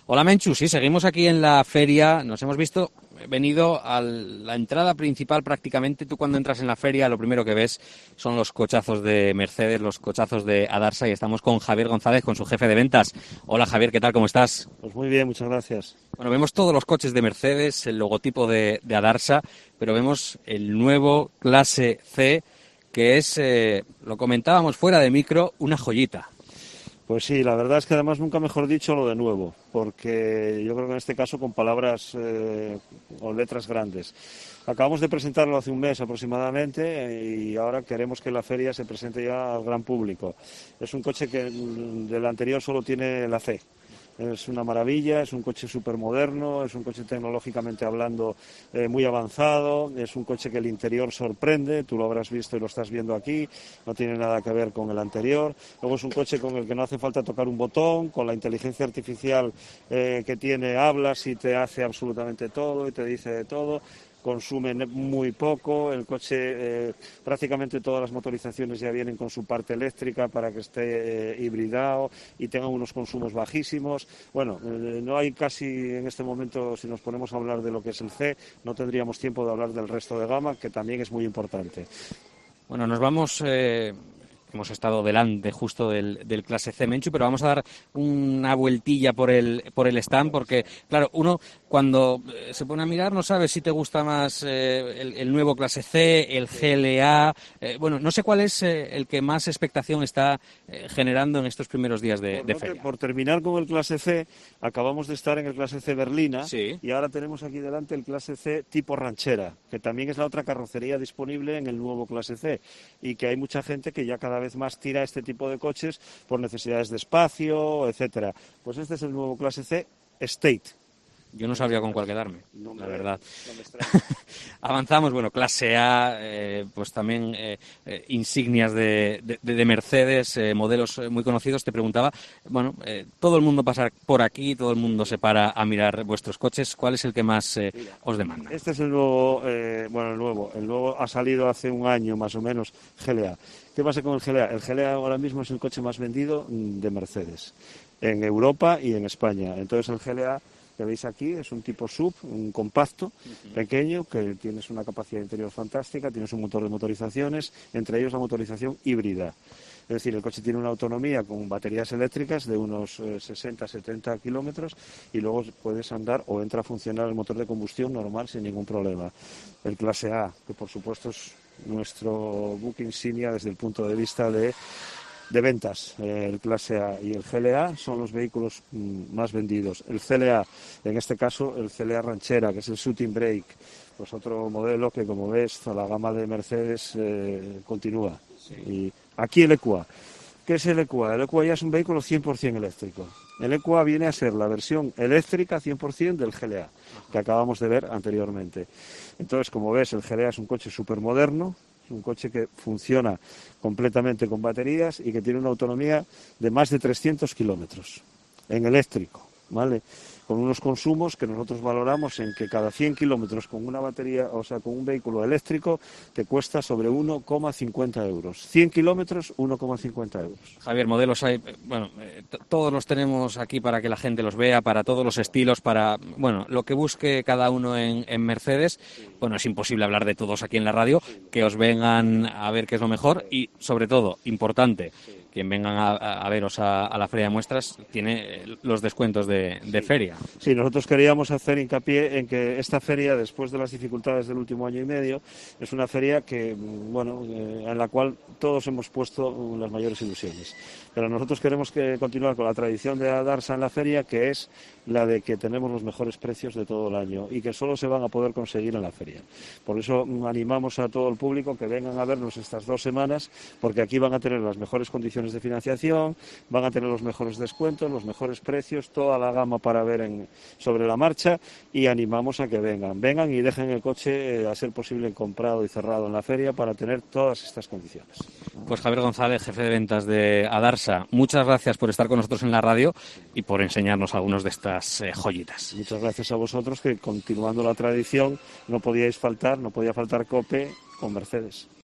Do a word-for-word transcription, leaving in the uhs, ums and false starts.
Hola Menchu, sí, seguimos aquí en la feria, nos hemos visto, venido a la entrada principal prácticamente. Tú cuando entras en la feria lo primero que ves son los cochazos de Mercedes, los cochazos de Adarsa, y estamos con Javier González, con su jefe de ventas. Hola Javier, ¿qué tal? ¿Cómo estás? Pues muy bien, muchas gracias. Bueno, vemos todos los coches de Mercedes, el logotipo de, de Adarsa, pero vemos el nuevo Clase C, que es, eh, lo comentábamos fuera de micro, una joyita. Pues sí, la verdad es que además nunca mejor dicho lo de nuevo, porque yo creo que en este caso con palabras eh, o letras grandes. Acabamos de presentarlo hace un mes aproximadamente y ahora queremos que la feria se presente ya al gran público. Es un coche que del anterior solo tiene la C. Es una maravilla, es un coche súper moderno, es un coche tecnológicamente hablando eh, muy avanzado, es un coche que el interior sorprende, tú lo habrás visto y lo estás viendo aquí, no tiene nada que ver con el anterior. Luego es un coche con el que no hace falta tocar un botón, con la inteligencia artificial eh, que tiene, hablas y te hace absolutamente todo y te dice de todo. Consume muy poco, el coche, eh, prácticamente todas las motorizaciones ya vienen con su parte eléctrica para que esté eh, hibridado y tenga unos consumos bajísimos. Bueno, eh, no hay casi en este momento, si nos ponemos a hablar de lo que es el C, no tendríamos tiempo de hablar del resto de gama, que también es muy importante. Bueno, nos vamos... Eh... Hemos estado delante justo del, del Clase C, Menchu, pero vamos a dar una vueltilla por el por el stand, porque, claro, uno cuando se pone a mirar no sabe si te gusta más eh, el, el nuevo Clase C, el G L A. Eh, bueno, no sé cuál es eh, el que más expectación está eh, generando en estos primeros días de, por, de no feria. te, por terminar con el Clase C, acabamos de estar en el Clase C Berlina, sí. Y ahora tenemos aquí delante el Clase C tipo ranchera, que también es la otra carrocería disponible en el nuevo Clase C, y que hay mucha gente que ya cada vez más tira este tipo de coches por necesidades de espacio, etcétera. Pues este es el nuevo Clase C Estate. Yo no sabría con cuál quedarme, no me, la verdad. No me extraña. Avanzamos, bueno, Clase A, eh, pues también eh, eh, insignias de, de, de Mercedes, eh, modelos muy conocidos. Te preguntaba, bueno, eh, todo el mundo pasa por aquí, todo el mundo se para a mirar vuestros coches. ¿Cuál es el que más eh, os demanda? Este es el nuevo, eh, bueno, el nuevo, el nuevo ha salido hace un año más o menos, G L A. ¿Qué pasa con el G L A? El G L A ahora mismo es el coche más vendido de Mercedes, en Europa y en España. Entonces el G L A que veis aquí es un tipo sub, un compacto, uh-huh. pequeño, que tienes una capacidad interior fantástica, tienes un motor de motorizaciones, entre ellos la motorización híbrida. Es decir, el coche tiene una autonomía con baterías eléctricas de unos eh, sesenta a setenta kilómetros y luego puedes andar o entra a funcionar el motor de combustión normal sin ningún problema. El Clase A, que por supuesto es nuestro buque insignia desde el punto de vista de de ventas, eh, el Clase A y el G L A son los vehículos mm, más vendidos. El C L A, en este caso el C L A ranchera, que es el Shooting Brake, pues otro modelo que, como ves, la gama de Mercedes eh, continúa. Sí. Y aquí el E Q A. ¿Qué es el E Q A? El E Q A ya es un vehículo cien por ciento eléctrico. El E Q A viene a ser la versión eléctrica cien por ciento del G L A, que acabamos de ver anteriormente. Entonces, como ves, el G L A es un coche súper moderno, un coche que funciona completamente con baterías y que tiene una autonomía de más de trescientos kilómetros en eléctrico, ¿vale? Con unos consumos que nosotros valoramos en que cada cien kilómetros con una batería, o sea, con un vehículo eléctrico, te cuesta sobre uno coma cincuenta euros. cien kilómetros, uno coma cincuenta euros. Javier, modelos hay, bueno, eh, t- todos los tenemos aquí para que la gente los vea, para todos los estilos, para, bueno, lo que busque cada uno en, en Mercedes. Bueno, es imposible hablar de todos aquí en la radio, que os vengan a ver qué es lo mejor y, sobre todo, importante, quien vengan a, a veros a, a la feria de muestras tiene los descuentos de, de feria. Sí, nosotros queríamos hacer hincapié en que esta feria, después de las dificultades del último año y medio, es una feria que, bueno, eh, en la cual todos hemos puesto las mayores ilusiones. Pero nosotros queremos que continuar con la tradición de Adarsa en la feria, que es la de que tenemos los mejores precios de todo el año y que solo se van a poder conseguir en la feria. Por eso animamos a todo el público que vengan a vernos estas dos semanas, porque aquí van a tener las mejores condiciones de financiación, van a tener los mejores descuentos, los mejores precios, toda la gama para ver en, sobre la marcha, y animamos a que vengan. Vengan y dejen el coche, eh, a ser posible, comprado y cerrado en la feria para tener todas estas condiciones. Pues Javier González, jefe de ventas de Adarsa, muchas gracias por estar con nosotros en la radio y por enseñarnos algunos de estas eh, joyitas. Muchas gracias a vosotros, que continuando la tradición no podíais faltar, no podía faltar COPE con Mercedes.